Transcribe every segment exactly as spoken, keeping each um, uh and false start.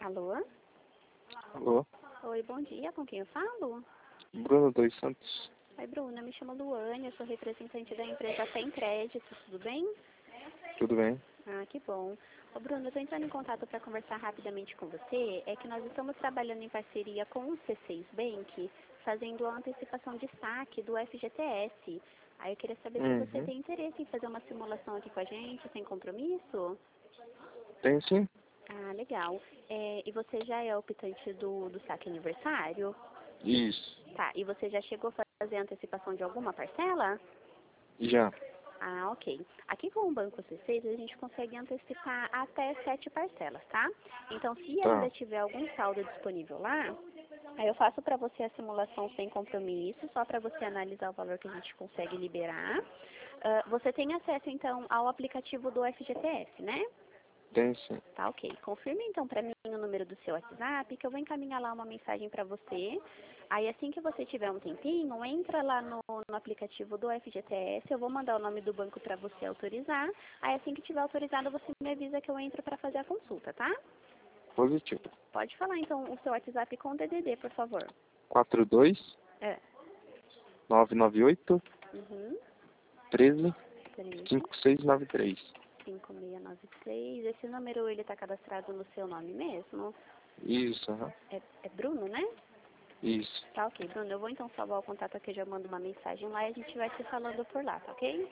Alô? Alô? Oi, bom dia. Com quem eu falo? Bruno dos Santos. Oi, Bruna. Me chamo Luane. Eu sou representante da empresa Tem Crédito. Tudo bem? Tudo bem? Ah, que bom. Ô, Bruno, eu estou entrando em contato para conversar rapidamente com você. É que nós estamos trabalhando em parceria com o C seis Bank, fazendo a antecipação de saque do F G T S. Aí eu queria saber se você Uhum. tem interesse em fazer uma simulação aqui com a gente, sem compromisso. Tem sim? Ah, legal. É, e você já é optante do, do saque aniversário? Isso. Tá, e você já chegou a fazer a antecipação de alguma parcela? Já. Ah, ok. Aqui com o Banco C seis, a gente consegue antecipar até sete parcelas, tá? Então, se ainda Tá. tiver algum saldo disponível lá, aí eu faço para você a simulação sem compromisso, só para você analisar o valor que a gente consegue liberar. Ah, você tem acesso, então, ao aplicativo do F G T S, né? Tem sim. Tá, ok. Confirme então para mim o número do seu WhatsApp, que eu vou encaminhar lá uma mensagem para você. Aí assim que você tiver um tempinho, entra lá no, no aplicativo do F G T S, eu vou mandar o nome do banco para você autorizar. Aí assim que tiver autorizado, você me avisa que eu entro para fazer a consulta, tá? Positivo. Pode falar então o seu WhatsApp com o D D D, por favor. quatro dois É. nove nove oito Uhum. treze treze, cinco seis nove três. cinco seis nove seis. Esse número, ele tá cadastrado no seu nome mesmo? Isso, aham. É, é Bruno, né? Isso. Tá, ok, Bruno. Eu vou então salvar o contato aqui, eu já mando uma mensagem lá e a gente vai se falando por lá, tá ok?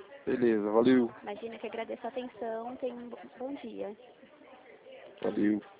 Beleza, valeu. Imagina que agradeço a atenção. Tenha um bo- bom dia. Valeu.